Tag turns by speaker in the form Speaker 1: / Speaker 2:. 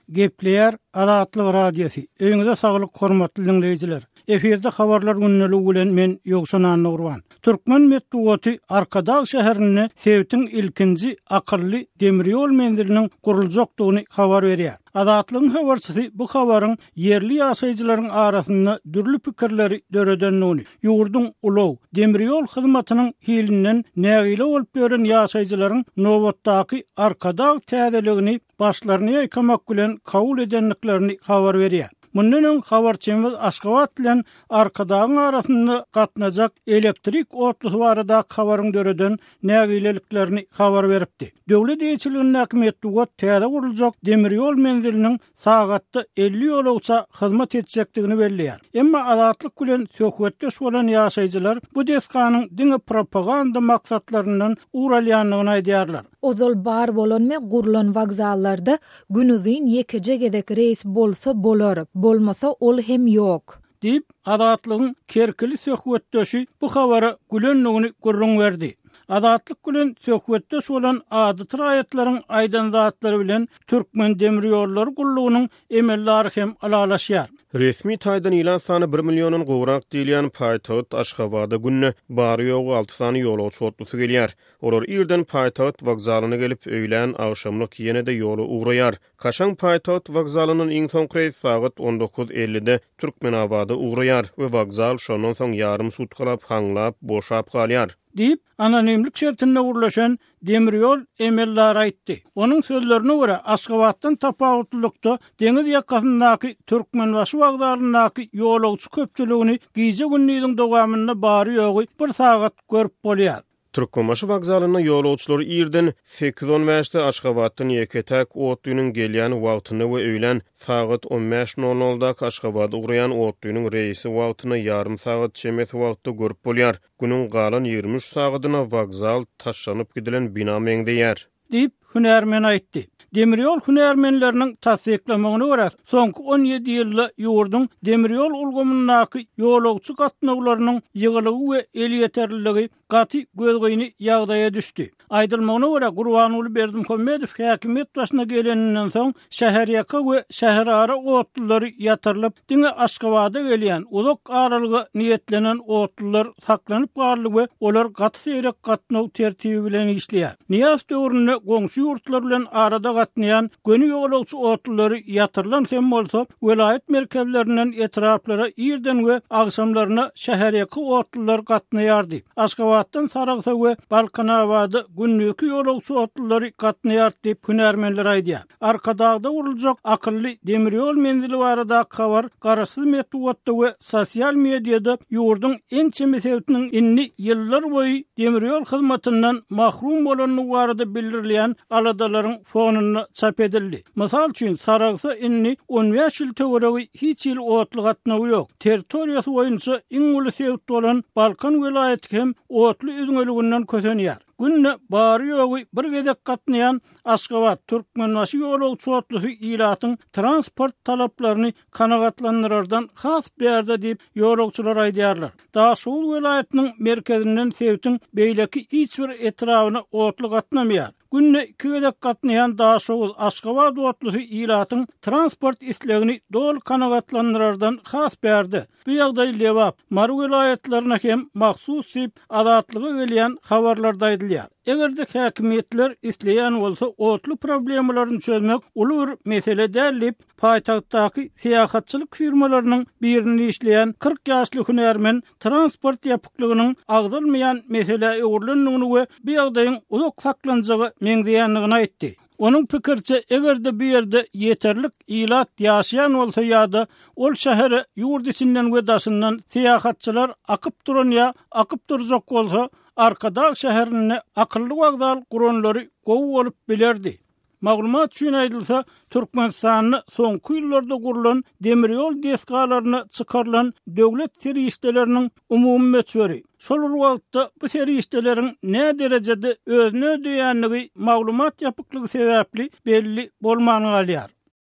Speaker 1: Gepleyer Adatlyk radiosu. Öňüňizde saglyk hormatly dinleýijiler. Eferde habarlar günneligi bilen men Ýogşan Nurwan. Türkmen medeniýeti Arkadag şäherine Sewtiň ilkinji akylly demiryol menziliniň guruljakdygyny habar berýär. Adatlyň habarçysy bu habaryň yerli ýaşaýjylaryň arasynda dürli pikirleri döredenligini, ýurdun ulaw demiryol hyzmatynyň hilinden nägile bolup gören ýaşaýjylaryň nowatdaky Arkadag täzeligini başlaryny ýykamak bilen kabul edenliklerini habar berýär. Mundan habarçymyz Aşgabat bilen Arkadagyň arasynda gatnajak elektrik otly barada habaryň döreden nägileliklerini habar beripdi. Döwlet ýeçiliginiň häkimetli got täze guruljak demiryol menziliniň sagatda 50 ýolagça hyzmat etjekdigini belliýär. Emma adatlyk bilen söhbetdeş bolan ýaşaýjylar bu deskanyň diňe propaganda maksatlaryndan uralýanlygyny aýdýarlar.
Speaker 2: Ozal bar bolan we gurulan wagzallarda günüzin ýekece gedek reis bolsa bolar, bolmasa ol hem ýok.
Speaker 1: Dip adatlygyň kerkili söhbetdeşi bu habara gülenligini gurrun berdi. Adatlyk bilen söhbetdeş bolan adat raýatlaryň aýdanzatlary bilen türkmen demiryolları gullugynyň emellari hem alalaşýar.
Speaker 3: Resmi taýdan ilan sany 1 milyonyň gowrak diýilýän paýtagat Aşgabada günne bary ýogy 6 sany ýolagçy otlusy gelýär. Olar irden paýtagat wagzalyna gelip öýlen agşamlyk ýene-de ýoly ugraýar. Kaşan paýtagat wagzalynyň iň soňky reýs sagat 19:50-de Türkmenabada ugraýar we wagzal şondan soň ýarym sutkalap haňlap boşap galýar. Dip anonimlik şertinde urlaşan demiryol emellari aýtdy. Onuň sözlerine görä Aşgabatdan tapawutlukda deňiz ýakasyndaky Türkmenbaşy wagzalyndaky ýolagçy köpçüligini gize günniň dowamynda bary ýogy 1 sagat görüp bolýar. Türkmenbaşy wagzalyna ýolagçylary irden 8:15-de Aşgabatdan ýeketäk otlynyň gelýän wagtyny we öýlen sagat 15:00-da Aşgabada ugraýan otlynyň reisi wagtyny ýarym sagat çemes wagtda görüp bolýar. Günüň galan 23 sagatyna wagzal taşlanyp gidilen bina meňdeýär. Dip hünärmen aýtdy. Demiryol hünärmenleriniň tasdiklamagyna görä, soňky 17 ýylda ýurdun demiryol ulgamyndaky ýolagçy gatnawlarynyň ýygylygy we el ýeterliligi gaty gözgöýni ýagdaýa düşdi. Aýdylmagyna görä Gurbanuly Berdimuhammedow häkimet başyna geleninden soň şäher ýaka we şäher ara otlary ýatyrylyp, diňe Aşgabada gelýän uzak aralyga niýetlenen otlylar saklanyp garly we olar gaty seýrek gatnaw tertibi bilen işleýär. Niýas döwründe goňşy ýurtlar bilen arada gatnaýan göni ýolagçy otlary ýatyrylan hem bolsa, welayet merkezlerinden etraplara irden we agşamlaryna şäher ýaka otlylar gatnaýardy. Aşgabatdan Saragsa we Balkanabada günnüki ýolagçy otlary gatnaýar diýip hünärmenler aýdýar. Arkadagda uruljak akylly demiryol menzili barada habar garaşsyz medeniýetde we sosial mediada ýurdun en çemesewtiniň inni ýyllar boýy demiryol hyzmatyndan mahrum bolanlygy barada bildirilýän aladalaryň fonuny çap edildi. Mysal üçin Saragsa inni 15 ýyl töweregi hiç ýyl otly gatnawy ýok. Territoriýasy boýunça iň uly sewt bolan Balkan welaýaty hem otly üzüňeliginden kösenýär. Günne bary ýogy bir gedek gatnaýan Aşgabat Türkmenbaşy ýolagçy otlusy ilatyň transport talaplaryny kanagatlandyrardan has berdi diýip ýolagçylar aýdýarlar. Daşul welaýatynyň merkezinden Sewtiň beýleki hiç bir etrawyna otly gatnamaýar. Günne 2 gedek gatnaýan Daşul Aşgabat otlusy ilatyň transport islegini dol kanagatlandyrardan has berdi. Bu ýagdaý Lewap, Mar welaýatlaryna hem mahsus diýip adatlyga gelýän habarlarda aýdylýar. Egerde häkimetler isleýän bolsa otly problemlaryny çözmek uly bir mesele dälip, paýtagtdaky syýahatçylyk firmalarynyň birini işleýän 40 ýaşly hünärmen transport ýapyklygynyň agdylmaýan mesele öwrülendigini we bu ýagdaýyň uzak saklanjagy meňdeýänligini aýtdy. Onun pikirçe egerde bir yerde yeterlik ilat ýaşaýan bolsa ýa-da ol şähere ýurt içinden we daşyndan syýahatçylar akyp duran ýa akyp durjak bolsa Arkadag şäherine akylly wagzal guranlary gowy bolup bilerdi. Maglumat üçin aýdylsa, Türkmenistanyň soňky ýyllarda gurulan demiryol deskalaryna çykarylan döwlet serişdeleriniň umumy meçberi. Şol wagtda bu serişdeleriň ne derejede özüne ödeýänligi maglumat ýapyklygy sebäpli belli bolmany galýar.